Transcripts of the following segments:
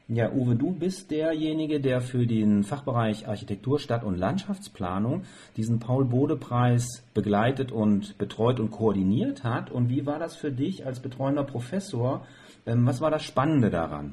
Ja, Uwe, du bist derjenige, der für den Fachbereich Architektur, Stadt- und Landschaftsplanung diesen Paul-Bode-Preis begleitet und betreut und koordiniert hat. Und wie war das für dich als betreuender Professor? Was war das Spannende daran?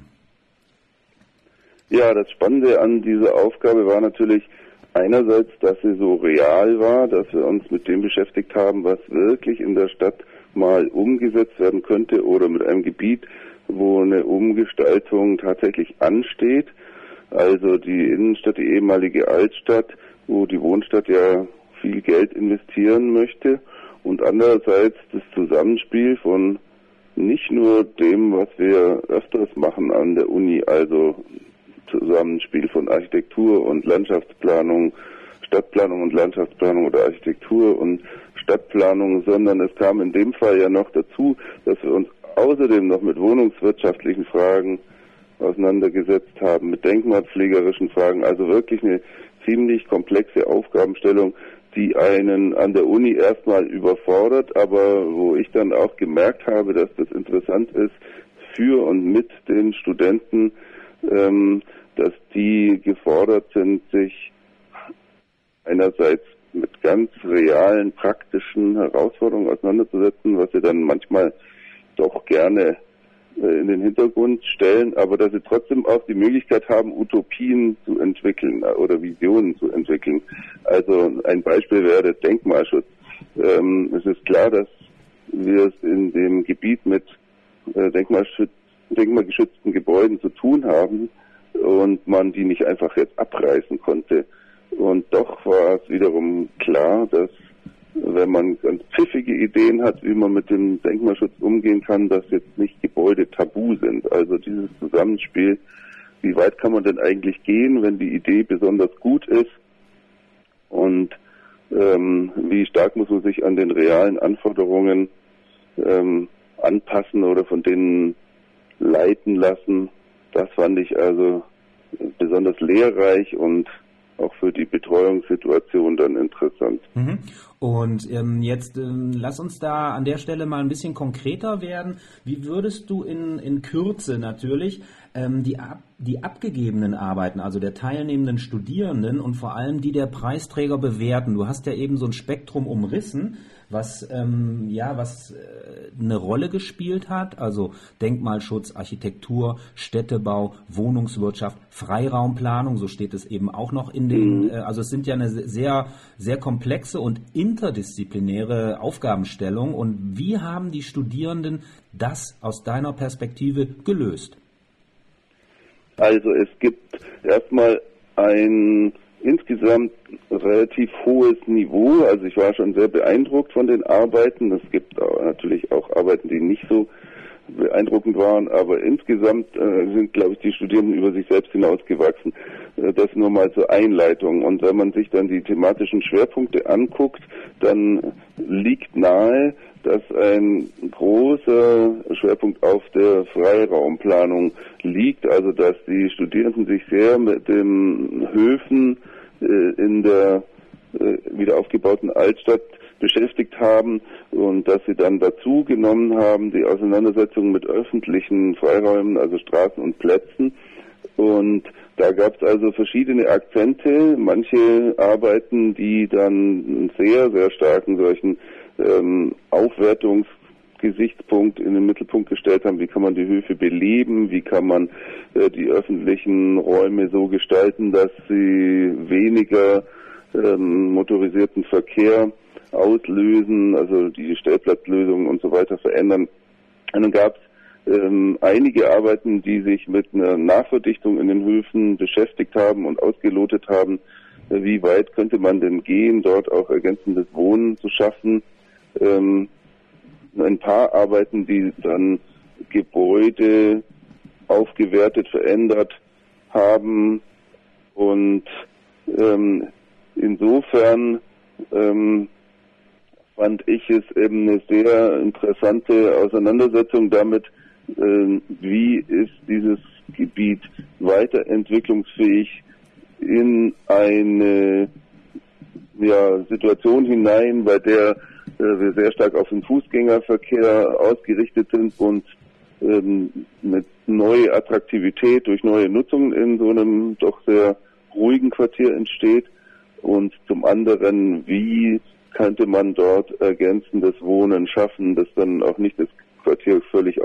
Ja, das Spannende an dieser Aufgabe war natürlich einerseits, dass sie so real war, dass wir uns mit dem beschäftigt haben, was wirklich in der Stadt mal umgesetzt werden könnte oder mit einem Gebiet, wo eine Umgestaltung tatsächlich ansteht. Also die Innenstadt, die ehemalige Altstadt, wo die Wohnstadt ja viel Geld investieren möchte. Und andererseits das Zusammenspiel von nicht nur dem, was wir öfters machen an der Uni, also Zusammenspiel von Architektur und Landschaftsplanung, Stadtplanung und Landschaftsplanung oder Architektur und Stadtplanung, sondern es kam in dem Fall ja noch dazu, dass wir uns außerdem noch mit wohnungswirtschaftlichen Fragen auseinandergesetzt haben, mit denkmalpflegerischen Fragen, also wirklich eine ziemlich komplexe Aufgabenstellung, die einen an der Uni erstmal überfordert, aber wo ich dann auch gemerkt habe, dass das interessant ist für und mit den Studenten, dass die gefordert sind, sich einerseits mit ganz realen, praktischen Herausforderungen auseinanderzusetzen, was sie dann manchmal doch gerne in den Hintergrund stellen, aber dass sie trotzdem auch die Möglichkeit haben, Utopien zu entwickeln oder Visionen zu entwickeln. Also ein Beispiel wäre der Denkmalschutz. Es ist klar, dass wir es in dem Gebiet mit denkmalgeschützten Gebäuden zu tun haben und man die nicht einfach jetzt abreißen konnte. Und doch war es wiederum klar, dass wenn man ganz pfiffige Ideen hat, wie man mit dem Denkmalschutz umgehen kann, dass jetzt nicht Gebäude tabu sind. Also dieses Zusammenspiel, wie weit kann man denn eigentlich gehen, wenn die Idee besonders gut ist und wie stark muss man sich an den realen Anforderungen anpassen oder von denen leiten lassen. Das fand ich also besonders lehrreich und auch für die Betreuungssituation dann interessant. Und jetzt lass uns da an der Stelle mal ein bisschen konkreter werden. Wie würdest du in Kürze natürlich die abgegebenen Arbeiten, also der teilnehmenden Studierenden und vor allem die der Preisträger bewerten? Du hast ja eben so ein Spektrum umrissen, was eine Rolle gespielt hat, also Denkmalschutz, Architektur, Städtebau, Wohnungswirtschaft, Freiraumplanung, so steht es eben auch noch in den, also es sind ja eine sehr, sehr komplexe und interdisziplinäre Aufgabenstellung. Und wie haben die Studierenden das aus deiner Perspektive gelöst? Also es gibt erstmal ein insgesamt relativ hohes Niveau. Also ich war schon sehr beeindruckt von den Arbeiten. Es gibt natürlich auch Arbeiten, die nicht so beeindruckend waren, aber insgesamt sind, glaube ich, die Studierenden über sich selbst hinausgewachsen. Das nur mal zur Einleitung. Und wenn man sich dann die thematischen Schwerpunkte anguckt, dann liegt nahe, dass ein großer Schwerpunkt auf der Freiraumplanung liegt, also dass die Studierenden sich sehr mit den Höfen in der wieder aufgebauten Altstadt beschäftigt haben und dass sie dann dazu genommen haben die Auseinandersetzung mit öffentlichen Freiräumen, also Straßen und Plätzen. Und da gab es also verschiedene Akzente, manche Arbeiten, die dann einen sehr, sehr starken solchen Aufwertungsgesichtspunkt in den Mittelpunkt gestellt haben. Wie kann man die Höfe beleben? Wie kann man die öffentlichen Räume so gestalten, dass sie weniger motorisierten Verkehr auslösen, also die Stellplatzlösungen und so weiter verändern. Und dann gab es einige Arbeiten, die sich mit einer Nachverdichtung in den Höfen beschäftigt haben und ausgelotet haben, wie weit könnte man denn gehen, dort auch ergänzendes Wohnen zu schaffen. Ein paar Arbeiten, die dann Gebäude aufgewertet, verändert haben und insofern fand ich es eben eine sehr interessante Auseinandersetzung damit, wie ist dieses Gebiet weiterentwicklungsfähig in eine Situation hinein, bei der wir sehr stark auf den Fußgängerverkehr ausgerichtet sind und mit neue Attraktivität durch neue Nutzung in so einem doch sehr ruhigen Quartier entsteht und zum anderen, wie könnte man dort ergänzendes Wohnen schaffen, das dann auch nicht das Quartier völlig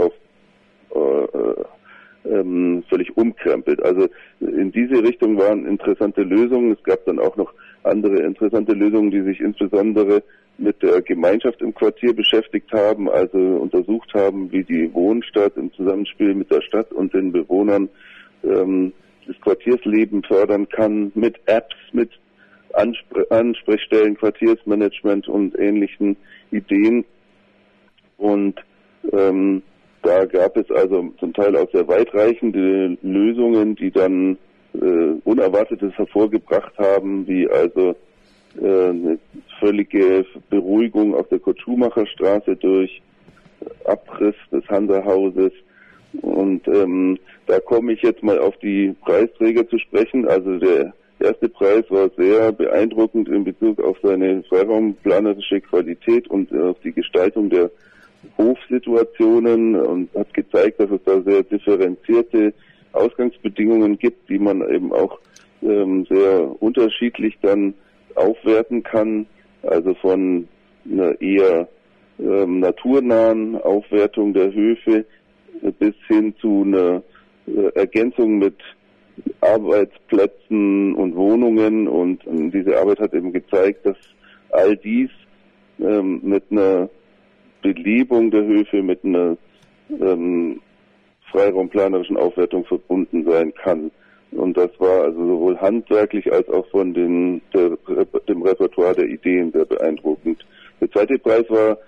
völlig umkrempelt. Also in diese Richtung waren interessante Lösungen. Es gab dann auch noch andere interessante Lösungen, die sich insbesondere mit der Gemeinschaft im Quartier beschäftigt haben, also untersucht haben, wie die Wohnstadt im Zusammenspiel mit der Stadt und den Bewohnern das Quartiersleben fördern kann mit Apps, mit Ansprechstellen, Quartiersmanagement und ähnlichen Ideen. Und da gab es also zum Teil auch sehr weitreichende Lösungen, die dann Unerwartetes hervorgebracht haben, wie also eine völlige Beruhigung auf der Kurt-Schumacher-Straße durch Abriss des Hansa-Hauses. Und da komme ich jetzt mal auf die Preisträger zu sprechen. Also der erste Preis war sehr beeindruckend in Bezug auf seine freiraumplanerische Qualität und auf die Gestaltung der Hofsituationen und hat gezeigt, dass es da sehr differenzierte Ausgangsbedingungen gibt, die man eben auch sehr unterschiedlich dann aufwerten kann, also von einer eher naturnahen Aufwertung der Höfe bis hin zu einer Ergänzung mit Arbeitsplätzen und Wohnungen und diese Arbeit hat eben gezeigt, dass all dies mit einer Belebung der Höfe, mit einer freiraumplanerischen Aufwertung verbunden sein kann. Und das war also sowohl handwerklich als auch von dem Repertoire der Ideen sehr beeindruckend. Der zweite Preis war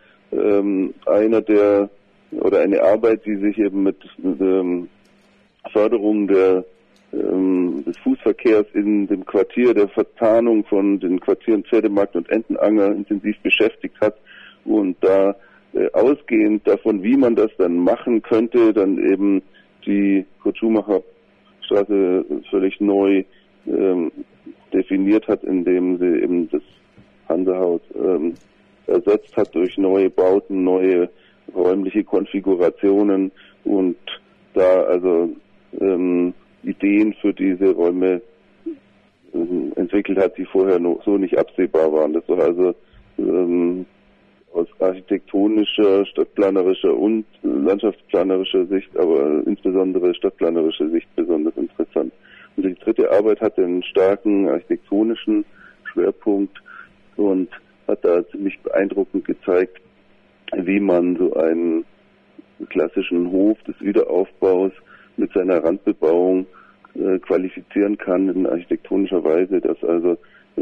eine Arbeit, die sich eben mit Förderung des Fußverkehrs in dem Quartier, der Verzahnung von den Quartieren Pferdemarkt und Entenanger intensiv beschäftigt hat und da ausgehend davon, wie man das dann machen könnte, dann eben die Kurt-Schumacher-Straße völlig neu definiert hat, indem sie eben das Hansa-Haus ersetzt hat durch neue Bauten, neue räumliche Konfigurationen und da also Ideen für diese Räume entwickelt hat, die vorher so nicht absehbar waren. Das war also aus architektonischer, stadtplanerischer und landschaftsplanerischer Sicht, aber insbesondere stadtplanerischer Sicht besonders interessant. Und die dritte Arbeit hatte einen starken architektonischen Schwerpunkt und hat da ziemlich beeindruckend gezeigt, wie man so einen klassischen Hof des Wiederaufbaus mit seiner Randbebauung qualifizieren kann in architektonischer Weise, dass also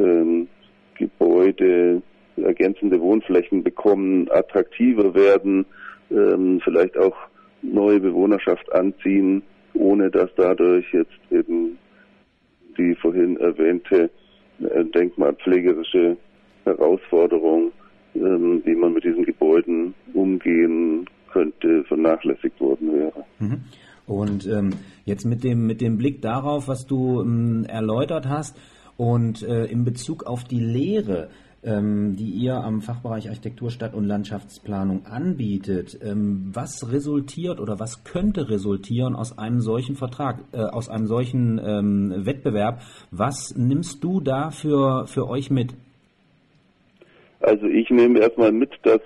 Gebäude ergänzende Wohnflächen bekommen, attraktiver werden, vielleicht auch neue Bewohnerschaft anziehen, ohne dass dadurch jetzt eben die vorhin erwähnte denkmalpflegerische Herausforderung, wie man mit diesen Gebäuden umgehen könnte, vernachlässigt worden wäre. Mhm. Und jetzt mit dem Blick darauf, was du erläutert hast und in Bezug auf die Lehre, die ihr am Fachbereich Architektur, Stadt- und Landschaftsplanung anbietet, was resultiert oder was könnte resultieren aus einem solchen Vertrag, aus einem solchen Wettbewerb? Was nimmst du da für euch mit? Also ich nehme erstmal mit, dass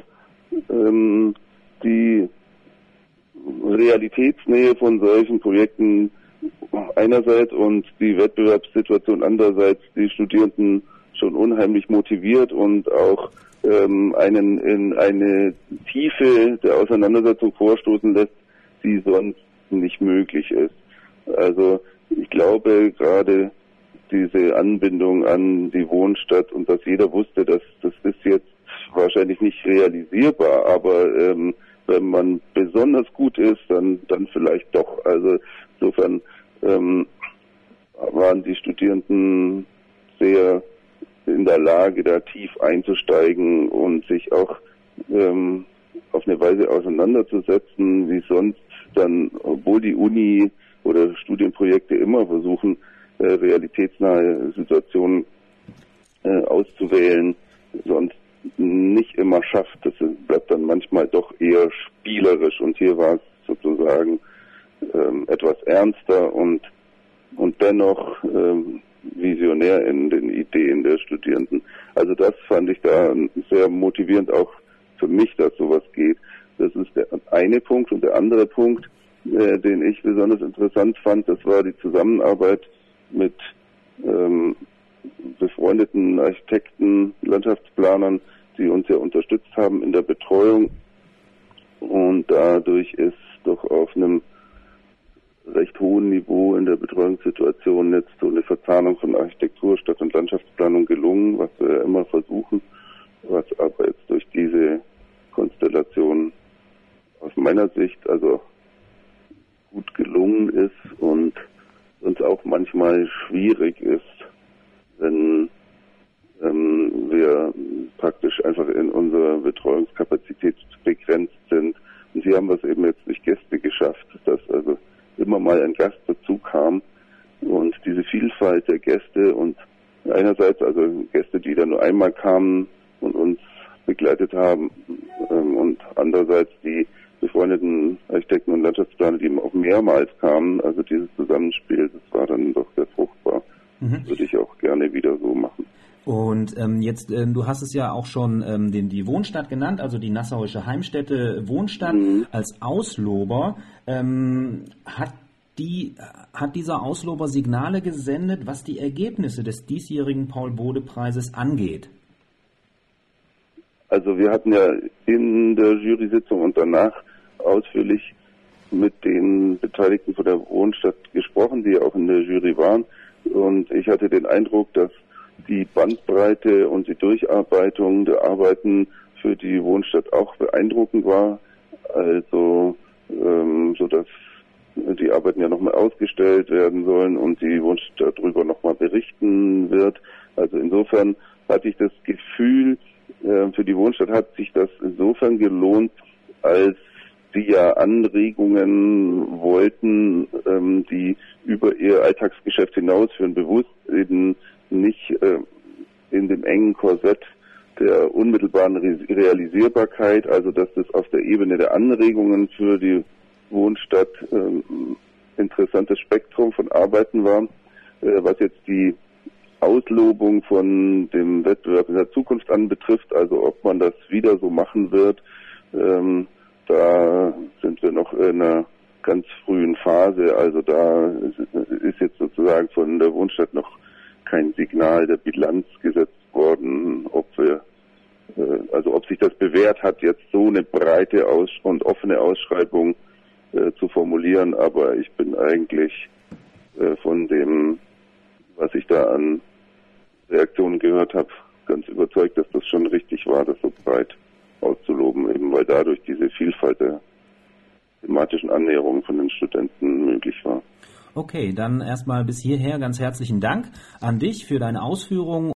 die Realitätsnähe von solchen Projekten einerseits und die Wettbewerbssituation andererseits die Studierenden schon unheimlich motiviert und auch einen in eine Tiefe der Auseinandersetzung vorstoßen lässt, die sonst nicht möglich ist. Also ich glaube gerade diese Anbindung an die Wohnstadt und dass jeder wusste, dass das ist jetzt wahrscheinlich nicht realisierbar, aber wenn man besonders gut ist, dann vielleicht doch. Also insofern waren die Studierenden sehr in der Lage, da tief einzusteigen und sich auch auf eine Weise auseinanderzusetzen, wie sonst dann, obwohl die Uni oder Studienprojekte immer versuchen, realitätsnahe Situationen auszuwählen, sonst nicht immer schafft. Das bleibt dann manchmal doch eher spielerisch und hier war es sozusagen etwas ernster und dennoch visionär in den Ideen der Studierenden. Also das fand ich da sehr motivierend, auch für mich, dass sowas geht. Das ist der eine Punkt. Und der andere Punkt, den ich besonders interessant fand, das war die Zusammenarbeit mit befreundeten Architekten, Landschaftsplanern, die uns ja unterstützt haben in der Betreuung. Und dadurch ist doch auf einem recht hohen Niveau in der Betreuungssituation jetzt so eine Verzahnung von Architektur, Stadt- und Landschaftsplanung gelungen, was wir immer versuchen, was aber jetzt durch diese Konstellation aus meiner Sicht also gut gelungen ist und uns auch manchmal schwierig ist, wenn wir praktisch einfach in unserer Betreuungskapazität begrenzt sind. Und sie haben es eben jetzt durch Gäste geschafft, dass also immer mal ein Gast dazu kam und diese Vielfalt der Gäste und einerseits also Gäste, die dann nur einmal kamen und uns begleitet haben und andererseits die befreundeten Architekten und Landschaftsplaner, die eben auch mehrmals kamen. Also dieses Zusammenspiel, das war dann doch sehr fruchtbar. Das würde ich auch gerne wieder so machen. Und jetzt, du hast es ja auch schon die Wohnstadt genannt, also die Nassauische Heimstätte Wohnstadt als Auslober. Hat dieser Auslober Signale gesendet, was die Ergebnisse des diesjährigen Paul-Bode-Preises angeht? Also wir hatten ja in der Jury-Sitzung und danach ausführlich mit den Beteiligten von der Wohnstadt gesprochen, die ja auch in der Jury waren. Und ich hatte den Eindruck, dass die Bandbreite und die Durcharbeitung der Arbeiten für die Wohnstadt auch beeindruckend war. Also so dass die Arbeiten ja nochmal ausgestellt werden sollen und die Wohnstadt darüber nochmal berichten wird. Also insofern hatte ich das Gefühl, für die Wohnstadt hat sich das insofern gelohnt, als sie ja Anregungen wollten, die über ihr Alltagsgeschäft hinausführen, bewusst eben nicht in dem engen Korsett der unmittelbaren Realisierbarkeit, also dass das auf der Ebene der Anregungen für die Wohnstadt interessantes Spektrum von Arbeiten war, was jetzt die Auslobung von dem Wettbewerb in der Zukunft anbetrifft, also ob man das wieder so machen wird, da sind wir noch in einer ganz frühen Phase, also da ist jetzt sozusagen von der Wohnstadt noch kein Signal der Bilanz gesetzt worden, ob sich das bewährt hat, jetzt so eine breite und offene Ausschreibung zu formulieren, aber ich bin eigentlich von dem, was ich da an Reaktionen gehört habe, ganz überzeugt, dass das schon richtig war, das so breit auszuloben, eben weil dadurch diese Vielfalt der thematischen Annäherungen von den Studenten möglich war. Okay, dann erstmal bis hierher ganz herzlichen Dank an dich für deine Ausführungen.